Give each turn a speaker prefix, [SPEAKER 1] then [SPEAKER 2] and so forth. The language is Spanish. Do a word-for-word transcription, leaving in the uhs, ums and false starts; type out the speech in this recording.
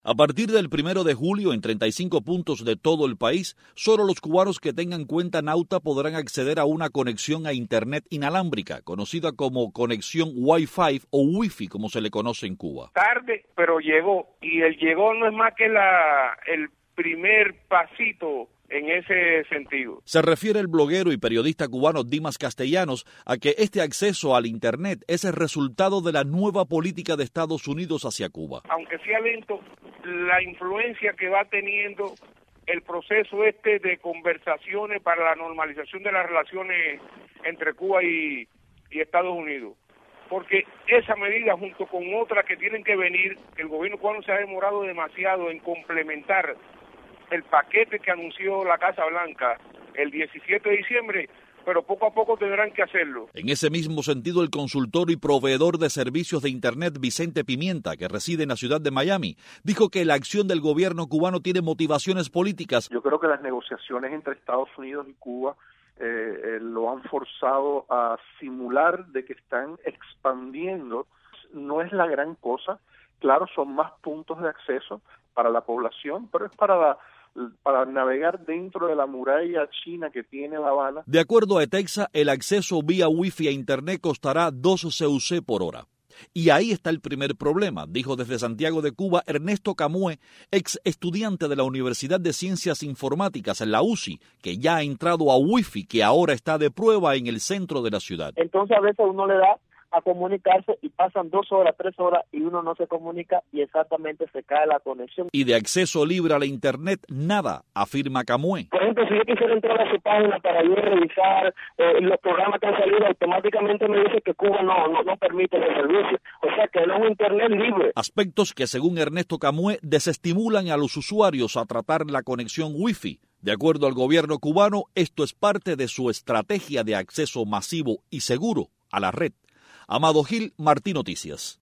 [SPEAKER 1] A partir del primero de julio, en treinta y cinco puntos de todo el país, solo los cubanos que tengan cuenta Nauta podrán acceder a una conexión a Internet inalámbrica, conocida como conexión Wi-Fi o Wi-Fi, como se le conoce en Cuba.
[SPEAKER 2] Tarde, pero llegó, y el llegó no es más que la el primer pasito en ese sentido.
[SPEAKER 1] Se refiere el bloguero y periodista cubano Dimas Castellanos a que este acceso al Internet es el resultado de la nueva política de Estados Unidos hacia Cuba.
[SPEAKER 2] Aunque sea lento, la influencia que va teniendo el proceso este de conversaciones para la normalización de las relaciones entre Cuba y, y Estados Unidos. Porque esa medida, junto con otras que tienen que venir, el gobierno cubano se ha demorado demasiado en complementar el paquete que anunció la Casa Blanca el diecisiete de diciembre, pero poco a poco tendrán que hacerlo.
[SPEAKER 1] En ese mismo sentido, el consultor y proveedor de servicios de Internet Vicente Pimienta, que reside en la ciudad de Miami, dijo que la acción del gobierno cubano tiene motivaciones políticas.
[SPEAKER 3] Yo creo que las negociaciones entre Estados Unidos y Cuba eh, eh, lo han forzado a simular de que están expandiendo. No es la gran cosa. Claro, son más puntos de acceso para la población, pero es para la para navegar dentro de la muralla china que tiene La Habana.
[SPEAKER 1] De acuerdo a ETEXA, el acceso vía Wi-Fi a Internet costará dos C U C por hora. Y ahí está el primer problema, dijo desde Santiago de Cuba Ernesto Camué, ex estudiante de la Universidad de Ciencias Informáticas en la U C I, que ya ha entrado a Wi-Fi, que ahora está de prueba en el centro de la ciudad.
[SPEAKER 4] Entonces a veces uno le da a comunicarse y pasan dos horas, tres horas y uno no se comunica y exactamente se cae la conexión.
[SPEAKER 1] Y de acceso libre a la Internet, nada, afirma Camué.
[SPEAKER 4] Por ejemplo, si yo quisiera entrar a su página para yo revisar eh, los programas que han salido, automáticamente me dice que Cuba no, no, no permite el servicio. O sea, que no es un Internet libre.
[SPEAKER 1] Aspectos que, según Ernesto Camué, desestimulan a los usuarios a tratar la conexión Wi-Fi. De acuerdo al gobierno cubano, esto es parte de su estrategia de acceso masivo y seguro a la red. Amado Gil, Martí Noticias.